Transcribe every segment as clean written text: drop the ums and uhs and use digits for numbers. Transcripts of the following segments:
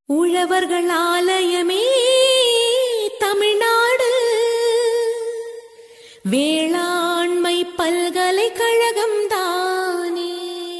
உழவர்கள் ஆலயமே தமிழ்நாடு வேளாண்மை பல்கலைக்கழகம் தானே.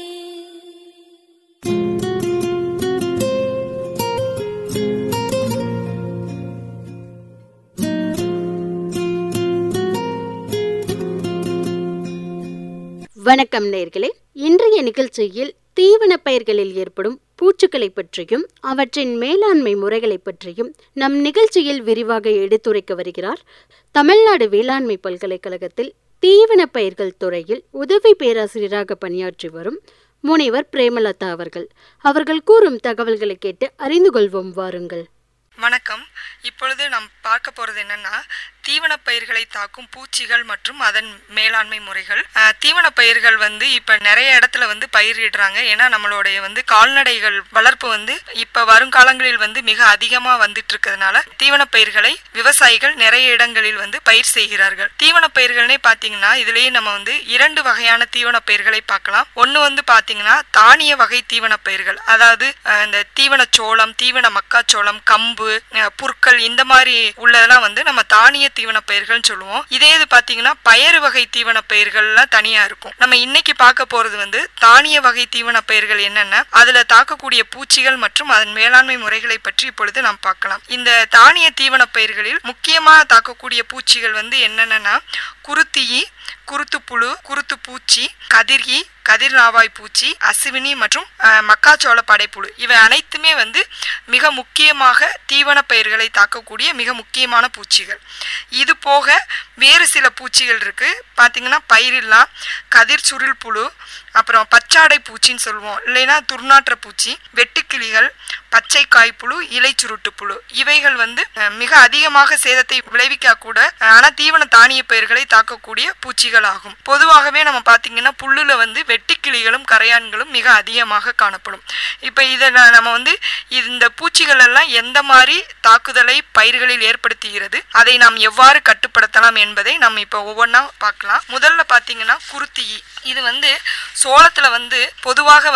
வணக்கம் நேயர்களே, இன்றைய நிகழ்ச்சியில் தீவன பயிர்களில் ஏற்படும் பூச்சிகளை பற்றியும் அவற்றின் மேலாண்மை முறைகளை பற்றியும் நம் நிகழ்ச்சியில் விரிவாக எடுத்துரைக்க வருகிறார் தமிழ்நாடு வேளாண்மை பல்கலைக்கழகத்தில் தீவன பயிர்கள் துறையில் உதவி பேராசிரியராக பணியாற்றி வரும் முனைவர் பிரேமலதா அவர்கள் கூறும் தகவல்களை கேட்டு அறிந்து கொள்வோம். வாருங்கள். வணக்கம். இப்பொழுது நாம் பார்க்க போகிறது என்னன்னா, தீவன பயிர்களை தாக்கும் பூச்சிகள் மற்றும் அதன் மேலாண்மை முறைகள். தீவன பயிர்கள் இப்ப நிறைய இடத்துல பயிரிடுறாங்க. ஏன்னா நம்மளுடைய கால்நடைகள் வளர்ப்பு இப்ப வருங்காலங்களில் மிக அதிகமா வந்துட்டு இருக்கிறதுனால தீவன பயிர்களை விவசாயிகள் நிறைய இடங்களில் பயிர் செய்கிறார்கள். தீவன பயிர்கள்னே பாத்தீங்கன்னா இதுலயே நம்ம இரண்டு வகையான தீவன பயிர்களை பார்க்கலாம். ஒண்ணு பாத்தீங்கன்னா தானிய வகை தீவன பயிர்கள், அதாவது இந்த தீவன சோளம், தீவன மக்காச்சோளம், கம்பு, புற்கள், இந்த மாதிரி உள்ளதெல்லாம் நம்ம தானிய தீவன பயிர்கள் சொல்லுவோம். இதே இது பாத்தீங்கன்னா பயறு வகை தீவன பயிர்கள்லாம் தனியா இருக்கும். நம்ம இன்னைக்கு பார்க்க போறது தானிய வகை தீவன பயிர்கள் என்னென்ன, அதுல தாக்கக்கூடிய பூச்சிகள் மற்றும் அதன் மேலாண்மை முறைகளை பற்றி இப்பொழுது நாம் பார்க்கலாம். இந்த தானிய தீவன பயிர்களில் முக்கியமா தாக்கக்கூடிய பூச்சிகள் என்னென்னா குருத்தியி, குருத்துப்புழு, குருத்து பூச்சி, கதிர்கி, கதிர் நாவாய் பூச்சி, அசுவினி மற்றும் மக்காச்சோள படைப்புழு. இவை அனைத்துமே மிக முக்கியமாக தீவன பயிர்களை தாக்கக்கூடிய மிக முக்கியமான பூச்சிகள். இது போக வேறு சில பூச்சிகள் இருக்கு. பாத்தீங்கன்னா பயிரில்லா, கதிர் சுருள் புழு, அப்புறம் பச்சாடை பூச்சின்னு சொல்லுவோம், இல்லைன்னா துர்நாற்ற பூச்சி, வெட்டுக்கிளிகள், பச்சை காய்ப்புழு, இலை சுருட்டு புழு. இவைகள் மிக அதிகமாக சேதத்தை விளைவிக்க கூட, ஆனா தீவன தானிய பயிர்களை தாக்கக்கூடிய பூச்சிகள் ஆகும். பொதுவாகவே நம்ம பாத்தீங்கன்னா புல்லுல வெட்டுக்கிளிகளும் கரையான்களும் மிக அதிகமாக காணப்படும். இப்ப இத நம்ம இந்த பூச்சிகள் எல்லாம் எந்த மாதிரி தாக்குதலை பயிர்களில் ஏற்படுத்துகிறது, அதை நாம் எவ்வாறு கட்டுப்படுத்தலாம் என்பதை நம்ம இப்ப ஒவ்வொன்றா பார்க்கலாம். முதல்ல பாத்தீங்கன்னா குருத்தியி. இது சோளத்துல பொதுவாக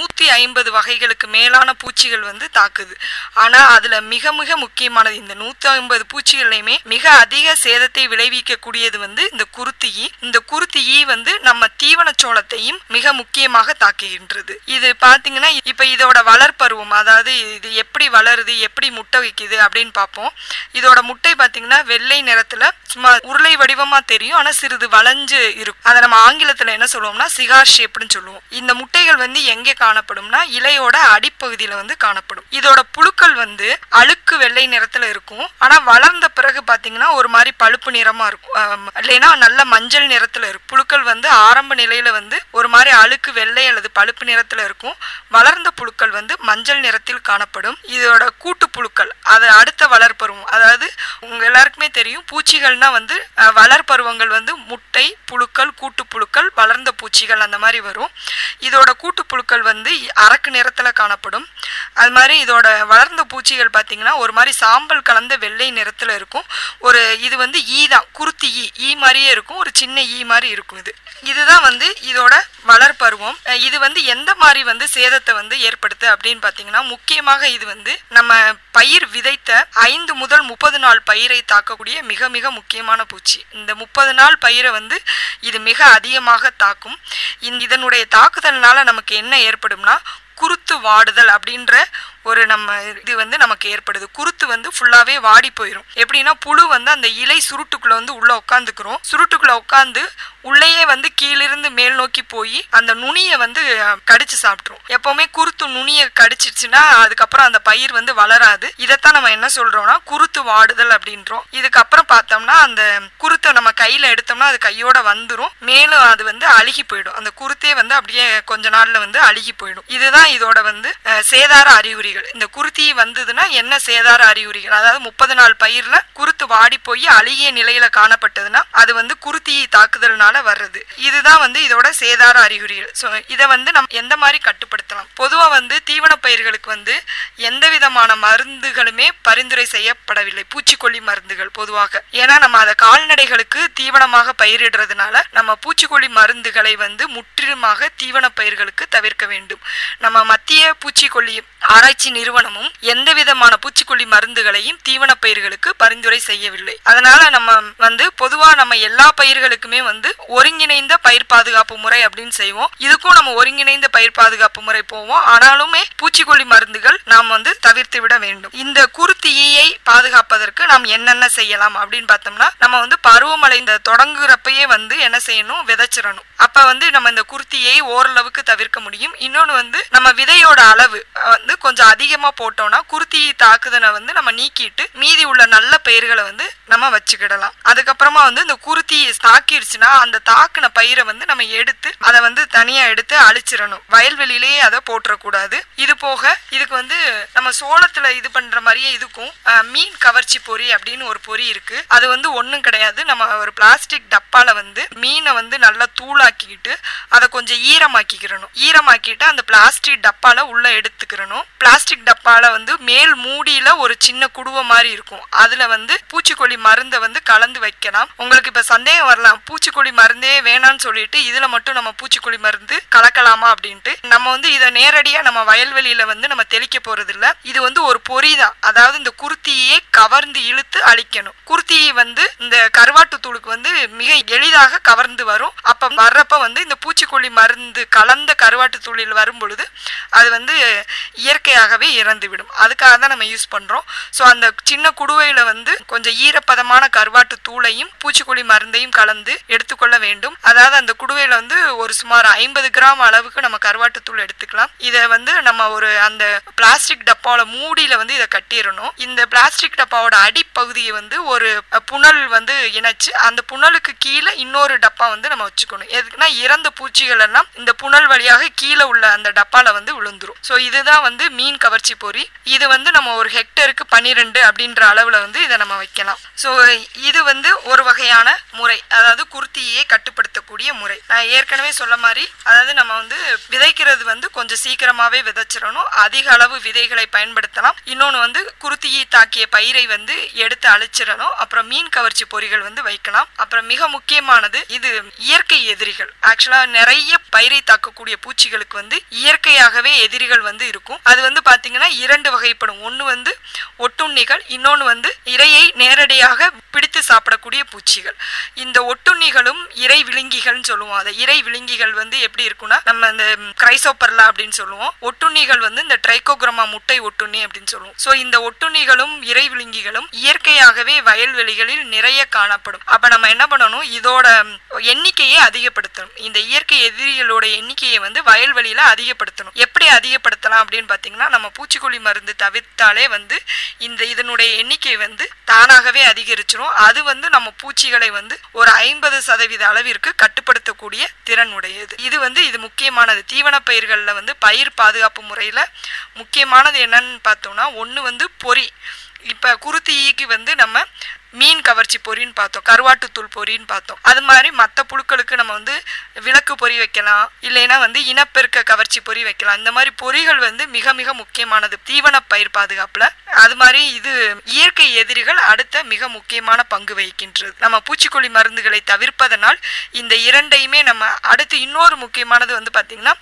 150 வகைகளுக்கு மேலான பூச்சிகள் தாக்குது. ஆனா அதுல மிக மிக முக்கியமானது இந்த 150 பூச்சிகளையுமே மிக அதிக சேதத்தை விளைவிக்க கூடியது இந்த குருத்தியி. இந்த குருத்தியி நம்ம தீவன சோளத்தையும் மிக முக்கியமாக தாக்குகின்றது. இது பாத்தீங்கன்னா இப்ப இதோட வளர்ப்பருவம், அதாவது இது எப்படி வளருது, எப்படி முட்டை வைக்குது அப்படின்னு பார்ப்போம். இதோட முட்டை பாத்தீங்கன்னா வெள்ளை நிறத்துல சும்மா உருளை வடிவமா தெரியும், ஆனா சிறிது வளைஞ்சு இருக்கும். அதை நம்ம ஆங்கிலத்துல என்ன சொல்லுவோம்னா சிகார் ஷேப்னு சொல்லுவோம். இந்த முட்டைகள் எங்கே காணப்படும்னா இலையோட அடிப்பகுதியில காணப்படும். இதோட புழுக்கள் அழுக்கு வெள்ளை நிறத்துல இருக்கும். ஆனா வளர்ந்த பிறகு பாத்தீங்கன்னா ஒரு மாதிரி பழுப்பு நிறமா இருக்கும், இல்லைன்னா நல்ல மஞ்சள் நிறத்துல இருக்கும். புழுக்கள் ஆரம்ப நிலையில ஒரு மாதிரி அழுக்கு வெள்ளை அல்லது பழுப்பு நிறத்துல இருக்கும். வளர்ந்த புழுக்கள் மஞ்சள் நிறத்தில் காணப்படும். இதோட கூட்டு புழுக்கள் அது அடுத்த வளர்ப்பருவம். அதாவது உங்க எல்லாருக்குமே தெரியும், பூச்சிகள்னா வளர்ப்பருவங்கள் முட்டை, புழுக்கள், கூட்டு புழுக்கள், வளர்ந்த பூச்சிகள் அந்த மாதிரி வரும். இதோட கூட்டு புழுக்கள் அரக்கு நிறத்துல காணப்படும். அது மாதிரி இதோட வளர்ந்த பூச்சிகள் பாத்தீங்கன்னா ஒரு மாதிரி சாம்பல் கலந்த வெள்ளை நிறத்துல இருக்கும். ஒரு இது ஈ தான், குருத்தி ஈ மாதிரியே இருக்கும், ஒரு சின்ன ஈ மாதிரி இருக்கும். இதுதான் இதோட வளர்ப்பருவம். இது எந்த மாதிரி சேதத்தை ஏற்படுத்து அப்படின்னு பாத்தீங்கன்னா, முக்கியமாக இது நம்ம பயிர் விதைத்த 5 முதல் 30 நாள் பயிரை தாக்கக்கூடிய மிக மிக முக்கியமான பூச்சி. இந்த 30 நாள் பயிரை இது மிக அதிகமாக தாக்கும். இதனுடைய தாக்குதல்னால நமக்கு என்ன ஏற்படும்னா குருத்து வாடுதல் அப்படின்ற ஒரு நம்ம இது நமக்கு ஏற்படுது. குருத்து ஃபுல்லாவே வாடி போயிடும். எப்படின்னா புழு அந்த இலை சுருட்டுக்குள்ள உள்ள உட்காந்துக்கிறோம். சுருட்டுக்குள்ள உட்காந்து உள்ளேயே கீழிருந்து மேல் நோக்கி போய் அந்த நுனியை கடிச்சு சாப்பிட்டுரும். எப்பவுமே குருத்து நுனியை கடிச்சிருச்சுன்னா அதுக்கப்புறம் அந்த பயிர் வளராது. இதைத்தான் நம்ம என்ன சொல்றோம்னா குருத்து வாடுதல் அப்படின்றோம். இதுக்கப்புறம் பார்த்தோம்னா அந்த குருத்தை நம்ம கையில எடுத்தோம்னா அது கையோட வந்துரும். மேலும் அது அழுகி போயிடும். அந்த குருத்தே அப்படியே கொஞ்ச நாள்ல அழுகி போயிடும். இதுதான் இதோட சேதார அறிகுறிகள். இந்த குருத்தி வந்ததுன்னா என்ன சேதார அறிகுறிகள், அதாவது 30 நாள் பயிர்ல குருத்து வாடி போய் அழுகிய நிலையில காணப்பட்டதுன்னா அது குருத்தி தாக்குதல்னால வர்றது. இதுதான் இதோட சேதார அறிகுறிகள். சோ இதை நம்ம எந்த மாதிரி கட்டுப்படுத்தலாம்? பொதுவா தீவன பயிர்களுக்கு எந்த விதமான மருந்துகளுமே பரிந்துரை செய்யப்படவில்லை, பூச்சிக்கொல்லி மருந்துகள் பொதுவாக. ஏன்னா நம்ம அதை கால்நடைகளுக்கு தீவனமாக பயிரிடுறதுனால நம்ம பூச்சிக்கொல்லி மருந்துகளை முற்றிலுமாக தீவன பயிர்களுக்கு தவிர்க்க வேண்டும். நம்ம நம்ம மத்திய பூச்சிக்கொல்லி ஆராய்ச்சி நிறுவனமும் எந்த விதமான பூச்சிக்கொல்லி மருந்துகளையும் தீவன பயிர்களுக்கு பரிந்துரை செய்யவில்லை. அதனால நம்ம பொதுவா நம்ம எல்லா பயிர்களுக்குமே ஒருங்கிணைந்த பயிர் பாதுகாப்பு முறை அப்படின்னு செய்வோம். இதுக்கும் நம்ம ஒருங்கிணைந்த பயிர் பாதுகாப்பு முறை போவோம். ஆனாலுமே பூச்சிக்கொல்லி மருந்துகள் நாம் தவிர்த்து விட வேண்டும். இந்த குருத்தீயை பாதுகாப்பதற்கு நாம் என்னென்ன செய்யலாம் அப்படின்னு பார்த்தோம்னா, நம்ம பருவமழை தொடங்குறப்பயே என்ன செய்யணும், விதைச்சிடணும். அப்ப நம்ம இந்த குருத்தியை ஓரளவுக்கு தவிர்க்க முடியும். இன்னொன்னு நம்ம விதையோட அளவு கொஞ்சம் அதிகமா போட்டோம்னா குருத்தியை தாக்குதலை நம்ம நீக்கிட்டு மீதி உள்ள நல்ல பயிர்களை நம்ம வச்சுக்கிடலாம். அதுக்கப்புறமா இந்த குருத்தி தாக்கிருச்சுன்னா அந்த தாக்குன பயிரை நம்ம எடுத்து அதை தனியா எடுத்து அழிச்சிடணும். வயல்வெளியிலேயே அதை போட்டுறக்கூடாது. இது போக இதுக்கு நம்ம சோளத்துல இது பண்ற மாதிரியே இதுக்கும் மீன் கவர்ச்சி பொறி அப்படின்னு ஒரு பொறி இருக்கு. அது ஒண்ணும் கிடையாது. நம்ம ஒரு பிளாஸ்டிக் டப்பால மீனை நல்லா தூளாக்கிட்டு அதை கொஞ்சம் ஈரமாக்கிட்டு அந்த பிளாஸ்டிக் டப்பால உள்ள எடுத்துக்கிறணும். பிளாஸ்டிக் டப்பால மேல் மூடியில ஒரு சின்ன குடுவை மாதிரி இருக்கும். அதுல பூச்சிக்கொல்லி மருந்தை கலந்து வைக்கலாம். உங்களுக்கு இப்ப சந்தேகம் வரலாம், பூச்சிக்கொல்லி மருந்தே வேணான்னு சொல்லிட்டு இதுல மட்டும் நம்ம பூச்சிக்கொல்லி மருந்து கலக்கலாமா அப்படின்ட்டு. நம்ம இதை நேரடியா நம்ம வயல்வெளியில நம்ம தெளிக்க போறது இல்ல. இது ஒரு பொறிதான். அதாவது இந்த குருத்தியை கவர்ந்து இழுத்து அழிக்கணும். குருத்தியை இந்த கருவாட்டு தூளுக்கு மிக எளிதாக கவர்ந்து வரும். அப்ப வர்றப்ப இந்த பூச்சிக்கொல்லி மருந்து கலந்த கருவாட்டு தூளில் வரும் பொழுது அது இயற்கையாகவே இறந்து விடும். அதுக்காக தான் நம்ம யூஸ் பண்றோம். ஸோ அந்த சின்ன குடுவையில கொஞ்சம் ஈரப்பதமான கருவாட்டு தூளையும் பூச்சிக்கொல்லி மருந்தையும் கலந்து எடுத்துக்கொள்ள வேண்டும். அதாவது அந்த குடுவையில ஒரு சுமார் 50 கிராம் அளவுக்கு நம்ம கருவாட்டு தூள் எடுத்துக்கலாம். இதை நம்ம ஒரு அந்த பிளாஸ்டிக் டப்பாவோட மூடியில இதை கட்டிடணும். இந்த பிளாஸ்டிக் டப்பாவோட அடிப்பகுதியை ஒரு புனல் இணைச்சு அந்த புனலுக்கு கீழே இன்னொரு டப்பா நம்ம வச்சுக்கணும். எதுக்குன்னா இறந்த பூச்சிகள் எல்லாம் இந்த புனல் வழியாக கீழே உள்ள அந்த டப்பால விழுந்துரும். ஸோ இதுதான் மீன் கவர்ச்சி பொறி. இது நம்ம ஒரு ஹெக்டருக்கு 12 அப்படின்ற அளவுல இதை நம்ம வைக்கலாம். ஸோ இது ஒரு வகையான முறை, அதாவது குருத்தியை கட்டுப்படுத்தக்கூடிய முறை. நான் ஏற்கனவே சொல்ல மாதிரி, அதாவது நம்ம விதைக்கிறது கொஞ்சம் சீக்கிரமாவே விதைச்சிடணும். அதிக அளவு விதைகளை பயன்படுத்தலாம். இன்னொன்னு குருத்தியை தாக்கிய பயிரை எடுத்து அழிச்சிடணும். அப்புறம் மீன் கவர்ச்சி பொறிகள் வைக்கலாம். அப்புறம் மிக முக்கியமானது, இது இயற்கை எதிரிகள். ஆக்சுவலா நிறைய பயிரை தாக்கக்கூடிய பூச்சிகளுக்கு இயற்கையாகவே எதிரிகள் இருக்கும். அது பாத்தீங்கன்னா 2 வகைப்படும். ஒன்னு ஒட்டுண்ணிகள், இன்னொன்னு இரையை நேரடியாக பிடித்து சாப்பிடக்கூடிய பூச்சிகள். இந்த ஒட்டுண்ணிகளும் இறை விழுங்கிகள் சொல்லுவோம். அதை இறை விழுங்கிகள் எப்படி இருக்குன்னா, நம்ம இந்த கிரைசோபர்லா அப்படின்னு சொல்லுவோம். ஒட்டுண்ணிகள் இந்த ட்ரைகோகிராமா முட்டை ஒட்டுண்ணி அப்படின்னு சொல்லுவோம். சோ இந்த ஒட்டுண்ணிகளும் இறை விழுங்கிகளும் இயற்கையாகவே வயல்வெளிகளில் நிறைய காணப்படும். அப்ப நம்ம என்ன பண்ணணும், இதோட எண்ணிக்கையை அதிகப்படுத்தணும். இந்த இயற்கை எதிரிகளோட எண்ணிக்கையை வயல்வெளியில அதிகப்படுத்தணும். எப்படி அதிகப்படுத்தலாம் அப்படின்னு பாத்தீங்கன்னா, நம்ம பூச்சிக்கொல்லி மருந்து தவிர்த்தாலே இதனுடைய எண்ணிக்கை தானாகவே அதிகரிச்சிடும். அது நம்ம பூச்சிகளை ஒரு 50% அளவிற்கு கட்டுப்படுத்தக்கூடிய திறன் உடையது. இது முக்கியமானது. தீவன பயிர்கள்ல பயிர் பாதுகாப்பு முறையில முக்கியமானது என்னன்னு பார்த்தோம்னா, ஒண்ணு பொறி. இப்ப குருத்திக்கு நம்ம மீன் கவர்ச்சி பொறின்னு பார்த்தோம், கருவாட்டு தூள் பொறின்னு பார்த்தோம். அது மாதிரி மற்ற புழுக்களுக்கு நம்ம விளக்கு பொறி வைக்கலாம், இல்லைன்னா இனப்பெருக்க கவர்ச்சி பொறி வைக்கலாம். இந்த மாதிரி பொறிகள் மிக மிக முக்கியமானது தீவன பயிர் பாதுகாப்புல. அது மாதிரி இது இயற்கை எதிரிகள் அடுத்த மிக முக்கியமான பங்கு வகிக்கின்றது. நம்ம பூச்சிக்கொல்லி மருந்துகளை தவிர்ப்பதனால் இந்த இரண்டையுமே நம்ம அடுத்து இன்னொரு முக்கியமானது பாத்தீங்கன்னா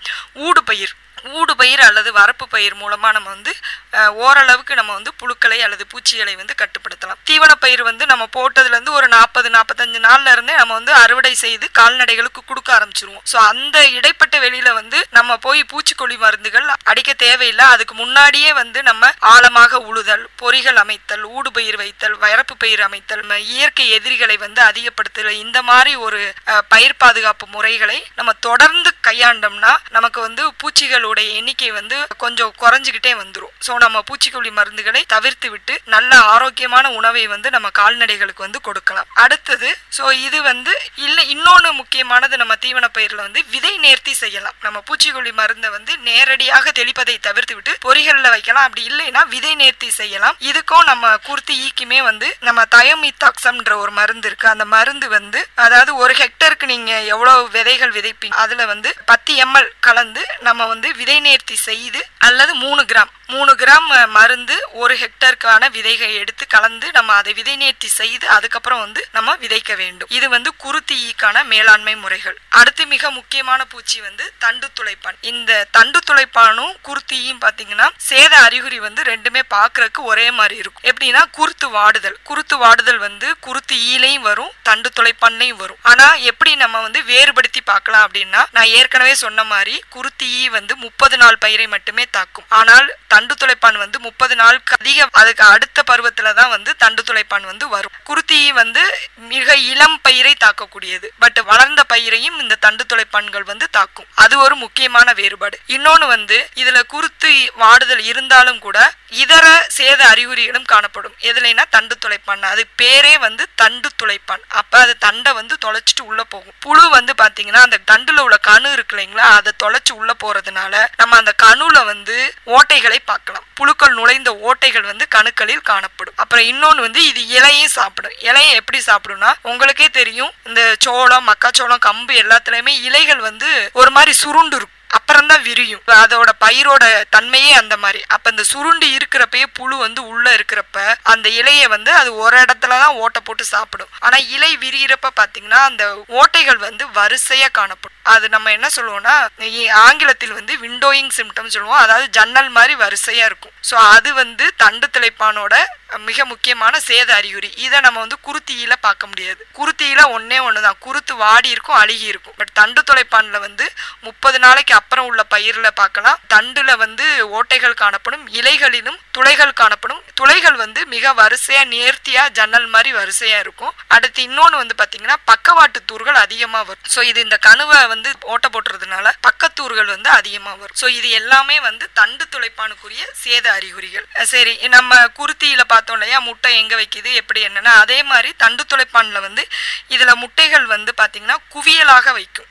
ஊடுபயிர் அல்லது வரப்பு பயிர் மூலமா நம்ம ஓரளவுக்கு நம்ம புழுக்களை அல்லது பூச்சிகளை கட்டுப்படுத்தலாம். தீவன பயிர் நம்ம போட்டதுல இருந்து ஒரு 40-45 நாள்ல இருந்தே நம்ம அறுவடை செய்து கால்நடைகளுக்கு கொடுக்க ஆரம்பிச்சிருவோம். சோ அந்த இடைப்பட்ட வெளியில நம்ம போய் பூச்சிக்கொல்லி மருந்துகள் அடிக்க தேவையில்லை. அதுக்கு முன்னாடியே நம்ம ஆழமாக உழுதல், பொறிகள் அமைத்தல், ஊடுபயிர் வைத்தல், வரப்பு பயிர் அமைத்தல், இயற்கை எதிரிகளை அதிகப்படுத்தல், இந்த மாதிரி ஒரு பயிர் பாதுகாப்பு முறைகளை நம்ம தொடர்ந்து கையாண்டோம்னா நமக்கு பூச்சிகளோட எண்ணிக்கை கொஞ்சம் குறைஞ்சுக்கிட்டே வந்துரும். சோ நம்ம பூச்சிக்கொல்லி மருந்துகளை தவிர்த்து விட்டு நல்ல ஆரோக்கியமான உணவை நம்ம கால்நடைகளுக்கு கொடுக்கலாம். அடுத்தது, சோ இது இல்ல இன்னொன்னு முக்கியமானது, நம்ம தீவன பயிர்ல விதை நேர்த்தி செய்யலாம். நம்ம பூச்சிக்கொல்லி மருந்தை நேரடியாக தெளிப்பதை தவிர்த்து விட்டு பொறிகள்ல வைக்கலாம். அப்படி இல்லைன்னா விதை நேர்த்தி செய்யலாம். இதுக்கும் நம்ம குருத்திக்குமே நம்ம தயோமித்தாக்சம்ன்ற ஒரு மருந்து இருக்கு. அந்த மருந்து அதாவது ஒரு ஹெக்டருக்கு நீங்க எவ்வளவு விதைகள் விதைப்பீங்க அதுல 10 ml கலந்து நம்ம விதை நேர்த்தி செய்து அல்லது 3 கிராம் மருந்து 1 ஹெக்டருக்கான விதைகள் எடுத்து கலந்து நம்ம அதை விதை நேர்த்தி செய்து அதுக்கப்புறம் நம்ம விதைக்க வேண்டும். இது குருத்து ஈக்கான மேலாண்மை முறைகள். அடுத்து மிக முக்கியமான பூச்சி தண்டு துளைப்பான். இந்த தண்டு துளைப்பானும் குருத்து ஈயும் பாத்தீங்கன்னா சேத அறிகுறி ரெண்டுமே பாக்குறதுக்கு ஒரே மாதிரி இருக்கும். எப்படின்னா குருத்து வாடுதல் குருத்து ஈலையும் வரும், தண்டு துளைப்பான்லையும் வரும். ஆனா எப்படி நம்ம வேறுபடுத்தி பார்க்கலாம் அப்படின்னா, நான் ஏற்கனவே சொன்ன மாதிரி குருத்து ஈ 30 நாள் பயிரை மட்டுமே தாக்கும். ஆனால் தண்டு துளைப்பான் 30 நாளுக்கு அதிக அதுக்கு அடுத்த பருவத்துலதான் தண்டு துளைப்பான் வரும். குருத்து ஈ மிக இளம் பயிரை தாக்கக்கூடியது. பட் வளர்ந்த பயிரையும் இந்த தண்டு துளைப்பான்கள் தாக்கும். அது ஒரு முக்கியமான வேறுபாடு. இன்னொன்னு இதுல குருத்து வாடுதல் இருந்தாலும் கூட இதர சேத அறிகுறிகளும் காணப்படும். எதுலைன்னா தண்டு துளைப்பான். அது பேரே தண்டு துளைப்பான். அப்ப அது தண்டை தொலைச்சிட்டு உள்ள போகும். புழு பாத்தீங்கன்னா அந்த தண்டுல உள்ள கணு இருக்கு இல்லைங்களா, அதை தொலைச்சு உள்ள போறதுனால நம்ம அந்த கணுல ஓட்டைகளை பார்க்கலாம். புழுக்கள் நுழைந்த ஓட்டைகள் கணுக்களில் காணப்படும். அப்புறம் இன்னொன்னு இது இலையும் சாப்பிடும். இலையை எப்படி சாப்பிடும்னா, உங்களுக்கே தெரியும், இந்த சோளம், மக்காச்சோளம், கம்பு எல்லாத்துலயுமே இலைகள் ஒரு மாதிரி சுருண்டு இருக்கும். அப்புறம்தான் விரியும். அதோட பயிரோட தன்மையே அந்த மாதிரி. அப்ப இந்த சுருண்டு இருக்கிறப்பயே புழு உள்ள இருக்கிறப்ப அந்த இலையை அது ஒரு இடத்துலதான் ஓட்டை போட்டு சாப்பிடும். ஆனா இலை விரிகிறப்ப பாத்தீங்கன்னா அந்த ஓட்டைகள் வரிசையா காணப்படும். அது நம்ம என்ன சொல்லுவோம்னா, ஆங்கிலத்தில் விண்டோயிங் சிம்டம் சொல்லுவோம். அதாவது ஜன்னல் மாதிரி வரிசையா இருக்கும். சோ அது தண்டு துளைப்பானோட மிக முக்கியமான சேத அறிகுறி. இதை நம்ம குருத்தியில பார்க்க முடியாது. குருத்தியில ஒண்ணுதான், குருத்து வாடி இருக்கும், அழுகி இருக்கும். பட் தண்டு துளைப்பான்ல 30 நாளைக்கு அப்புறம் உள்ள பயிர்ல பார்க்கலாம். தண்டுல ஓட்டைகள் காணப்படும், இலைகளிலும் துளைகள் காணப்படும். துளைகள் மிக வரிசையா நேர்த்தியா ஜன்னல் மாதிரி வரிசையா இருக்கும். அடுத்து இன்னொன்னு பாத்தீங்கன்னா பக்கவாட்டு தூர்கள் அதிகமா வரும். சோ இது இந்த கணுவை ஓட்ட போட்டுறதுனால பக்கத்தூர்கள் அதிகமா வரும். சோ இது எல்லாமே தண்டு துளைப்பானுக்குரிய சேத அறிகுறிகள். சரி, நம்ம குருத்தியில பார்த்தோம் இல்லையா, முட்டை எங்க வைக்குது எப்படி என்னன்னா, அதே மாதிரி தண்டு துளைப்பான்ல இதுல முட்டைகள் பாத்தீங்கன்னா குவியலாக வைக்கும்.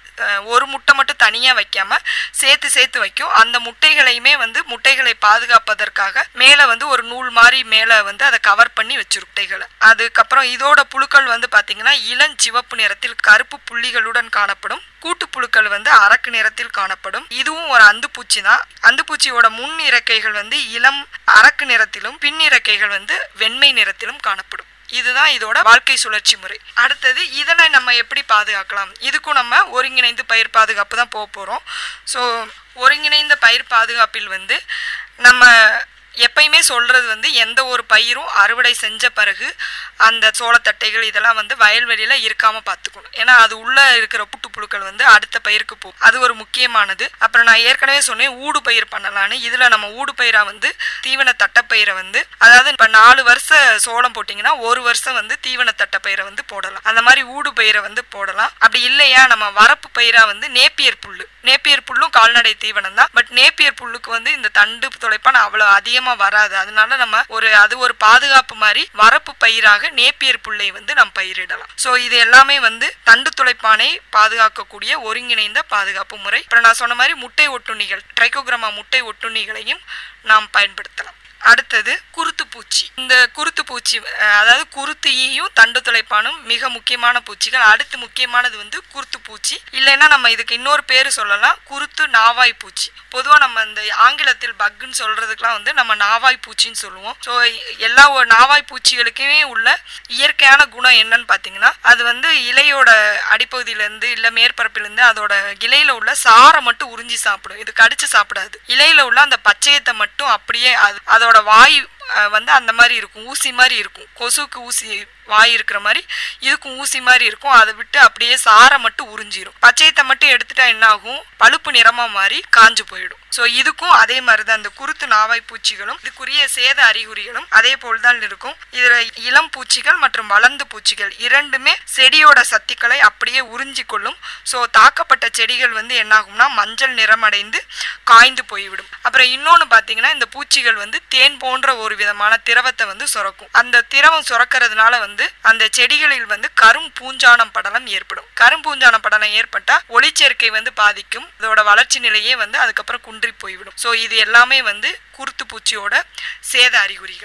ஒரு முட்டை மட்டும் தனியா வைக்காம சேர்த்து வைக்கும். அந்த முட்டைகளையுமே முட்டைகளை பாதுகாப்பதற்காக மேல ஒரு நூல் மாதிரி மேல அதை கவர் பண்ணி வச்சிருக்கும் முட்டைகளை. அதுக்கப்புறம் இதோட புழுக்கள் பாத்தீங்கன்னா இளஞ்சிவப்பு நிறத்தில் கருப்பு புள்ளிகளுடன் காணப்படும். கூட்டு புழுக்கள் அரக்கு நிறத்தில் காணப்படும். இதுவும் ஒரு அந்துப்பூச்சி தான். அந்துப்பூச்சியோட முன் இறக்கைகள் இளம் அரக்கு நிறத்திலும் பின் இறக்கைகள் வெண்மை நிறத்திலும் காணப்படும். இதுதான் இதோட வாழ்க்கை சுழற்சி முறை. அடுத்தது இதனை நம்ம எப்படி பாதுகாக்கலாம்? இதுக்கும் நம்ம ஒருங்கிணைந்து பயிர் பாதுகாப்பு தான் போறோம். ஸோ ஒருங்கிணைந்த பயிர் பாதுகாப்பில் நம்ம எப்பயுமே சொல்றது எந்த ஒரு பயிரும் அறுவடை செஞ்ச பிறகு அந்த சோளத்தட்டைகள் இதெல்லாம் வயல்வெளியில இருக்காம பாத்துக்கணும். ஏன்னா அது உள்ள இருக்கிற புட்டுப்புழுக்கள் அடுத்த பயிருக்கு போகும். அது ஒரு முக்கியமானது. அப்புறம் நான் ஏற்கனவே சொன்னேன் ஊடு பயிர் பண்ணலான்னு. இதுல நம்ம ஊடு பயிரா தீவன தட்டப்பயிரை அதாவது இப்ப 4 வருஷம் சோளம் போட்டீங்கன்னா 1 வருஷம் தீவன தட்டப்பயிரை போடலாம். அந்த மாதிரி ஊடு பயிரை போடலாம். அப்படி இல்லையா நம்ம வரப்பு பயிரா நேப்பியர் புல்லு. நேப்பியர் புல்லும் கால்நடை தீவனம் தான். பட் நேப்பியர் புல்லுக்கு இந்த தண்டு துளைப்பான் அவ்வளவு அதிகமா வராது. அதனால நம்ம அது ஒரு பாதுகாப்பு மாதிரி வரப்பு பயிராக நேப்பியர் புல்லை நம்ம பயிரிடலாம். சோ இது எல்லாமே தண்டு துளைப்பானை பாதுகாக்கக்கூடிய ஒருங்கிணைந்த பாதுகாப்பு முறை. அப்புறம் நான் சொன்ன மாதிரி முட்டை ஒட்டுண்ணிகள், ட்ரைகோகிராமா முட்டை ஒட்டுண்ணிகளையும் நாம் பயன்படுத்தலாம். அடுத்தது குருத்து பூச்சி. இந்த குருத்து பூச்சி அதாவது குருத்து ஈயும் தண்டு துளைப்பானும் மிக முக்கியமான பூச்சிகள். அடுத்து முக்கியமானது குருத்து பூச்சி. இல்லைன்னா நம்ம இதுக்கு இன்னொரு பேரு சொல்லலாம், குருத்து நாவாய் பூச்சி. பொதுவா நம்ம இந்த ஆங்கிலத்தில் பக்குன்னு சொல்றதுக்கெல்லாம் நம்ம நாவாய் பூச்சின்னு சொல்லுவோம். ஸோ எல்லா நாவாய் பூச்சிகளுக்குமே உள்ள இயற்கையான குணம் என்னன்னு பாத்தீங்கன்னா, அது இலையோட அடிப்பகுதியிலிருந்து இல்ல மேற்பரப்பிலிருந்து அதோட இலையில உள்ள சாரை மட்டும் உறிஞ்சி சாப்பிடும். இது கடிச்சு சாப்பிடாது. இலையில உள்ள அந்த பச்சையத்தை மட்டும் அப்படியே அதோட வாய் அந்த மாதிரி இருக்கும், ஊசி மாதிரி இருக்கும். கொசுக்கு ஊசி வாய் இருக்கிற மாதிரி இதுக்கும் ஊசி மாதிரி இருக்கும். அதை விட்டு அப்படியே சாரை மட்டும் உறிஞ்சிரும். பச்சையத்தை மட்டும் எடுத்துட்டா என்ன ஆகும், பழுப்பு நிறமா மாறி காஞ்சு போயிடும். ஸோ இதுக்கும் அதே மாதிரிதான் இந்த குருத்து நாவாய் பூச்சிகளும் இதுக்குரிய சேத அறிகுறிகளும் அதே போல்தான் இருக்கும். இதுல இளம் பூச்சிகள் மற்றும் வளர்ந்த பூச்சிகள் இரண்டுமே செடியோட சத்துக்களை அப்படியே உறிஞ்சி கொள்ளும். ஸோ தாக்கப்பட்ட செடிகள் என்ன ஆகும்னா மஞ்சள் நிறமடைந்து காய்ந்து போய்விடும். அப்புறம் இன்னொன்னு பாத்தீங்கன்னா, இந்த பூச்சிகள் தேன் போன்ற ஒரு விதமான திரவத்தை சுரக்கும். அந்த திரவம் சுரக்கிறதுனால அந்த செடிகளில் கரும் பூஞ்சானம் படலம் ஏற்படும். கரும் பூஞ்சானம் படலம் ஏற்பட்டா ஒளிச்சேர்க்கை பாதிக்கும். இதோட வளர்ச்சி நிலையே அதுக்கப்புறம் குன்றி போய்விடும். சோ இது எல்லாமே குருத்து பூச்சியோட சேத அறிகுறிகள்.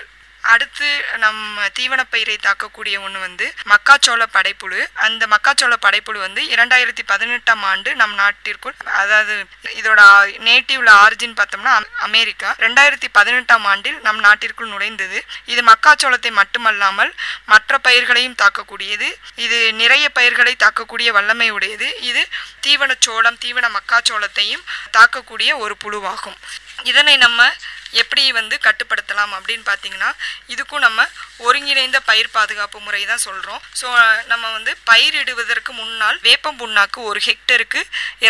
அடுத்து நம்ம தீவனப்பயிரை தாக்கக்கூடிய ஒன்று வந்து மக்காச்சோள படைப்புழு. அந்த மக்காச்சோள படைப்புழு வந்து 2018ஆம் ஆண்டு நம் நாட்டிற்குள், அதாவது இதோட நேட்டிவ்ல ஆரிஜின் பார்த்தோம்னா அமெரிக்கா, 2018ஆம் ஆண்டில் நம் நாட்டிற்குள் நுழைந்தது. இது மக்காச்சோளத்தை மட்டுமல்லாமல் மற்ற பயிர்களையும் தாக்கக்கூடியது. இது நிறைய பயிர்களை தாக்கக்கூடிய வல்லமை உடையது. இது தீவனச்சோளம், தீவன மக்காச்சோளத்தையும் தாக்கக்கூடிய ஒரு புழுவாகும். இதனை நம்ம எப்படி வந்து கட்டுப்படுத்தலாம் அப்படின்னு பார்த்தீங்கன்னா, இதுக்கும் நம்ம ஒருங்கிணைந்த பயிர் பாதுகாப்பு முறை தான் சொல்கிறோம். ஸோ நம்ம வந்து பயிரிடுவதற்கு முன்னால் வேப்பம் புண்ணாக்கு 1 ஹெக்டருக்கு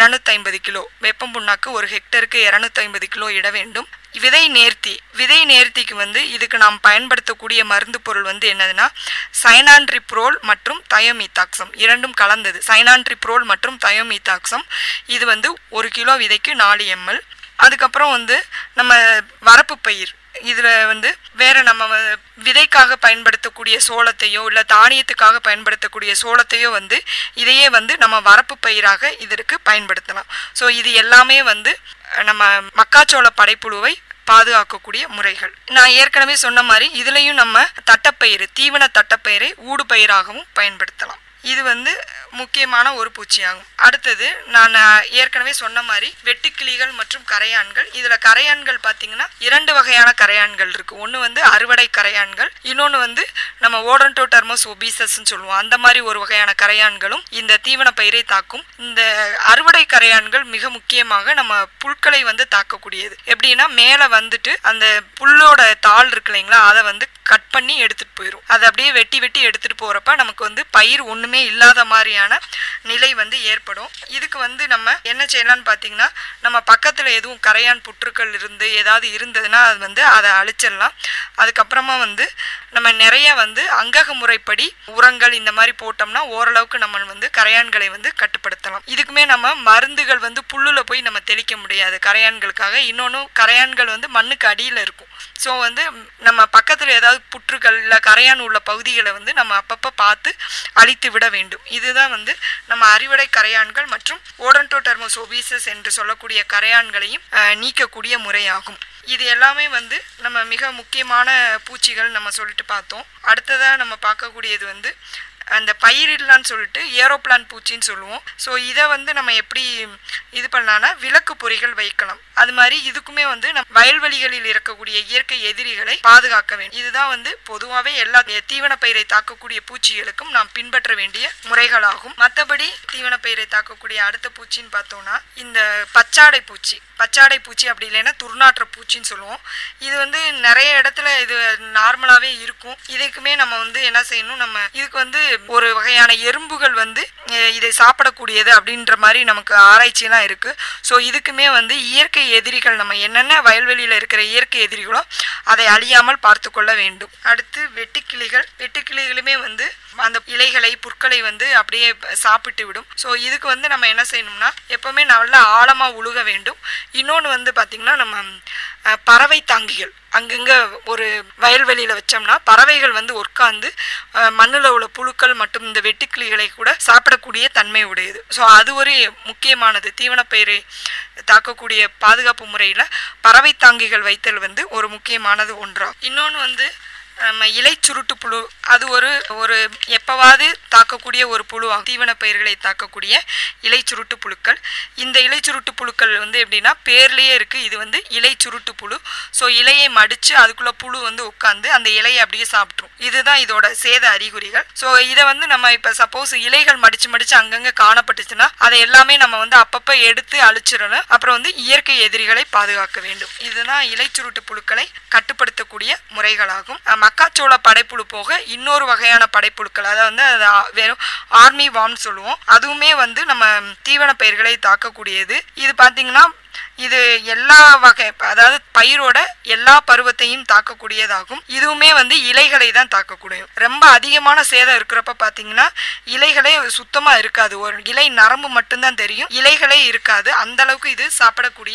250 கிலோ, வேப்பம் புண்ணாக்கு 1 ஹெக்டருக்கு 250 கிலோ இட வேண்டும். விதை நேர்த்திக்கு வந்து இதுக்கு நாம் பயன்படுத்தக்கூடிய மருந்து பொருள் வந்து என்னதுன்னா சைனான்ட்ரிப்ரோல் மற்றும் தயோமீத்தாக்சம், இரண்டும் கலந்தது. சைனான்ட்ரிப்ரோல் மற்றும் தயோமீத்தாக்சம் இது வந்து 1 கிலோ விதைக்கு 4 ml. அதுக்கப்புறம் வந்து நம்ம வரப்பு பயிர், இதில் வந்து வேறு நம்ம விதைக்காக பயன்படுத்தக்கூடிய சோளத்தையோ இல்லை தானியத்துக்காக பயன்படுத்தக்கூடிய சோளத்தையோ வந்து இதையே வந்து நம்ம வரப்பு பயிராக இதற்கு பயன்படுத்தலாம். ஸோ இது எல்லாமே வந்து நம்ம மக்காச்சோள படைப்புழுவை பாதுகாக்கக்கூடிய முறைகள். நான் ஏற்கனவே சொன்ன மாதிரி இதுலேயும் நம்ம தட்டப்பயிறு, தீவன தட்டப்பயிரை ஊடு பயிராகவும் பயன்படுத்தலாம். இது வந்து முக்கியமான ஒரு பூச்சியாகும். அடுத்தது நான் ஏற்கனவே சொன்ன மாதிரி வெட்டுக்கிளிகள் மற்றும் கரையான்கள். இதில் கரையான்கள் பார்த்தீங்கன்னா 2 வகையான கரையான்கள் இருக்குது. ஒன்று வந்து அறுவடை கரையான்கள், இன்னொன்று வந்து நம்ம ஓடன்டோடெர்மஸ் ஒபிசஸ்ன்னு சொல்லுவோம். அந்த மாதிரி ஒரு வகையான கரையான்களும் இந்த தீவன பயிரை தாக்கும். இந்த அறுவடை கரையான்கள் மிக முக்கியமாக நம்ம புற்களை வந்து தாக்கக்கூடியது. எப்படின்னா மேலே வந்துட்டு அந்த புல்லோட தாள் இருக்கு இல்லைங்களா, அதை வந்து கட் பண்ணி எடுத்துட்டு போயிடும். அதை அப்படியே வெட்டி எடுத்துட்டு போறப்ப நமக்கு வந்து பயிர் ஒண்ணுமே இல்லாத மாதிரியான நிலை வந்து ஏற்படும். இதுக்கு வந்து நம்ம என்ன செய்யலாம்னு பார்த்தீங்கன்னா, நம்ம பக்கத்துல எதுவும் கரையான் புற்றுக்கள் இருந்து ஏதாவது இருந்ததுன்னா அது வந்து அதை அழிச்சிடலாம். அதுக்கப்புறமா வந்து நம்ம நிறைய வந்து அங்கக முறைப்படி உரங்கள் இந்த மாதிரி போட்டோம்னா ஓரளவுக்கு நம்ம வந்து கரையான்களை வந்து கட்டுப்படுத்தலாம். இதுக்குமே நம்ம மருந்துகள் வந்து புல்லுல போய் நம்ம தெளிக்க முடியாது கரையான்களுக்காக. இன்னொன்று கரையான்கள் வந்து மண்ணுக்கு அடியில் இருக்கும். ஸோ வந்து நம்ம பக்கத்தில் ஏதாவது புற்றுகள் இல்லை கரையான் உள்ள பகுதிகளை வந்து நம்ம அப்பப்போ பார்த்து அழித்து விட வேண்டும். இதுதான் வந்து நம்ம அறுவடை கரையான்கள் மற்றும் ஓடன்டோடெர்மஸ் ஒபிசஸ் என்று சொல்லக்கூடிய கரையான்களையும் நீக்கக்கூடிய முறையாகும். இது எல்லாமே வந்து நம்ம மிக முக்கியமான பூச்சிகள் நம்ம சொல்லிட்டு பார்த்தோம். அடுத்ததாக நம்ம பார்க்கக்கூடியது வந்து அந்த பயிரிடலான்னு சொல்லிட்டு ஏரோப்ளான் பூச்சின்னு சொல்லுவோம். ஸோ இதை வந்து நம்ம எப்படி இது பண்ணலாம்னா விளக்கு பொறிகள் வைக்கலாம். அது மாதிரி இதுக்குமே வந்து நம்ம வயல்வெளிகளில் இருக்கக்கூடிய இயற்கை எதிரிகளை பாதுகாக்க வேண்டும். இதுதான் வந்து பொதுவாகவே எல்லா தீவன பயிரை தாக்கக்கூடிய பூச்சிகளுக்கும் நாம் பின்பற்ற வேண்டிய முறைகளாகும். மற்றபடி தீவன பயிரை தாக்கக்கூடிய அடுத்த பூச்சின்னு பார்த்தோம்னா இந்த பச்சாடை பூச்சி அப்படி இல்லைன்னா துர்நாற்ற பூச்சின்னு சொல்லுவோம். இது வந்து நிறைய இடத்துல இது நார்மலாகவே இருக்கும். இதுக்குமே நம்ம வந்து என்ன செய்யணும், நம்ம இதுக்கு வந்து ஒரு வகையான எறும்புகள் வந்து இதை சாப்பிடக்கூடியது அப்படின்ற மாதிரி நமக்கு ஆராய்ச்சியெல்லாம் இருக்கு. ஸோ இதுக்குமே வந்து இயற்கை எதிரிகள் நம்ம என்னென்ன வயல்வெளியில் இருக்கிற இயற்கை எதிரிகளோ அதை அழியாமல் பார்த்து கொள்ள வேண்டும். அடுத்து வெட்டுக்கிளிகளுமே வந்து அந்த இலைகளை புற்களை வந்து அப்படியே சாப்பிட்டு விடும். ஸோ இதுக்கு வந்து நம்ம என்ன செய்யணும்னா எப்பவுமே நல்லா ஆழமாக உழுக வேண்டும். இன்னொன்று வந்து பார்த்திங்கன்னா நம்ம பறவை தாங்கிகள் அங்கங்கே ஒரு வயல்வெளியில் வச்சோம்னா பறவைகள் வந்து உட்கார்ந்து மண்ணில் உள்ள புழுக்கள் மற்றும் இந்த வெட்டுக்கிளிகளை கூட சாப்பிடக்கூடிய தன்மை உடையது. ஸோ அது ஒரு முக்கியமானது. தீவனப்பயிரை தாக்கக்கூடிய பாதுகாப்பு முறையில் பறவை தாங்கிகள் வைத்தல் வந்து ஒரு முக்கியமானது ஒன்றாகும். இன்னொன்று வந்து நம்ம இலை சுருட்டு புழு, அது ஒரு எப்பவாவது தாக்கக்கூடிய ஒரு புழுவாகும். தீவன பயிர்களை தாக்கக்கூடிய இலை சுருட்டு புழுக்கள். இந்த இலை சுருட்டு புழுக்கள் வந்து எப்படின்னா பேர்லேயே இருக்குது, இது வந்து இலை சுருட்டு புழு. ஸோ இலையை மடித்து அதுக்குள்ளே புழு வந்து உட்காந்து அந்த இலையை அப்படியே சாப்பிட்ரும். இதுதான் இதோட சேத அறிகுறிகள். ஸோ இதை வந்து நம்ம இப்போ சப்போஸ் இலைகள் மடித்து அங்கங்கே காணப்பட்டுச்சுன்னா அதை எல்லாமே நம்ம வந்து அப்பப்போ எடுத்து அழிச்சிடணும். அப்புறம் வந்து இயற்கை எதிரிகளை பாதுகாக்க வேண்டும். இதுதான் இலை சுருட்டு புழுக்களை கட்டுப்படுத்தக்கூடிய முறைகளாகும். மக்காச்சோள படைப்புழு போக இன்னொரு வகையான படைப்புழுக்கள், அதாவது வெறும் ஆர்மி வார்ம் சொல்லுவோம், அதுவுமே வந்து நம்ம தீவன பயிர்களை தாக்கக்கூடியது. இது பார்த்தீங்கன்னா இது எல்லா வகை, அதாவது பயிரோட எல்லா பருவத்தையும் தாக்கக்கூடியதாகும். இதுவுமே வந்து இலைகளை தான் தாக்கக்கூடியும். ரொம்ப அதிகமான சேதம் இருக்கிறப்ப பார்த்தீங்கன்னா இலைகளே சுத்தமாக இருக்காது, ஒரு இலை நரம்பு மட்டும்தான் தெரியும், இலைகளே இருக்காது. அந்த அளவுக்கு இது சாப்பிடக்கூடிய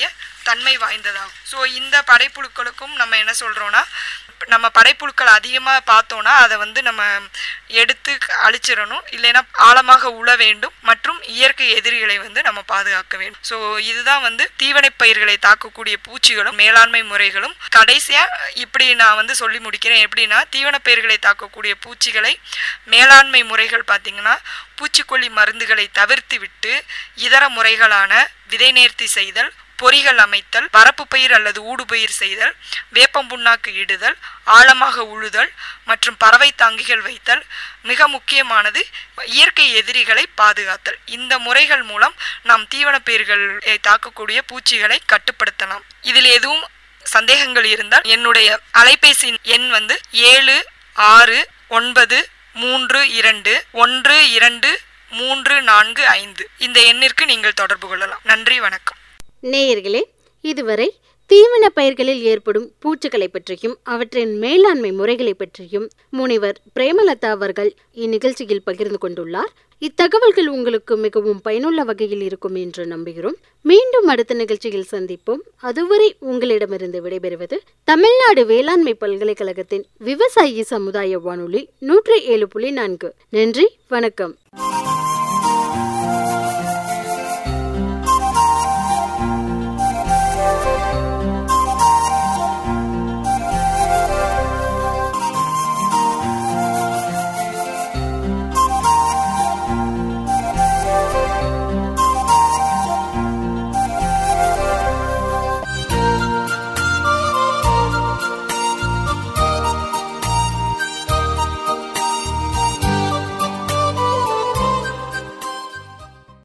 தன்மை வாய்ந்ததாகும். ஸோ இந்த படைப்புழுக்களுக்கும் நம்ம என்ன சொல்கிறோன்னா, நம்ம படைப்புழுக்கள் அதிகமாக பார்த்தோன்னா அதை வந்து நம்ம எடுத்து அழிச்சிடணும், இல்லைன்னா ஆழமாக உழ வேண்டும் மற்றும் இயற்கை எதிரிகளை வந்து நம்ம பாதுகாக்க வேண்டும். ஸோ இதுதான் வந்து தீவன பயிர்களை தாக்கக்கூடிய பூச்சிகளும் மேலாண்மை முறைகளும். கடைசியாக இப்படி நான் வந்து சொல்லி முடிக்கிறேன். எப்படின்னா, தீவன பயிர்களை தாக்கக்கூடிய பூச்சிகளை மேலாண்மை முறைகள் பார்த்திங்கன்னா, பூச்சிக்கொல்லி மருந்துகளை தவிர்த்து விட்டு இதர முறைகளான விதை நேர்த்தி செய்தல், பொறிகள் அமைத்தல், வரப்பு பயிர் அல்லது ஊடுபயிர் செய்தல், வேப்பம் புண்ணாக்கு இடுதல், ஆழமாக உழுதல் மற்றும் பறவை தாங்கிகள் வைத்தல், மிக முக்கியமானது இயற்கை எதிரிகளை பாதுகாத்தல். இந்த முறைகள் மூலம் நாம் தீவன பயிர்களை தாக்கக்கூடிய பூச்சிகளை கட்டுப்படுத்தலாம். இதில் எதுவும் சந்தேகங்கள் இருந்தால் என்னுடைய அலைபேசி எண் வந்து 7692121345 இந்த எண்ணிற்கு நீங்கள் தொடர்பு கொள்ளலாம். நன்றி, வணக்கம். நேயர்களே, இதுவரை தீவன பயிர்களில் ஏற்படும் பூச்சிகளை பற்றியும் அவற்றின் மேலாண்மை முறைகளை பற்றியும் முனைவர் பிரேமலதா அவர்கள் இந்நிகழ்ச்சியில் பகிர்ந்து கொண்டுள்ளார். இத்தகவல்கள் உங்களுக்கு மிகவும் பயனுள்ள வகையில் இருக்கும் என்று நம்புகிறோம். மீண்டும் அடுத்த நிகழ்ச்சியில் சந்திப்போம். அதுவரை உங்களிடமிருந்து விடைபெறுவது தமிழ்நாடு வேளாண்மை பல்கலைக்கழகத்தின் விவசாயி சமுதாய வானொலி 107.4. நன்றி, வணக்கம்.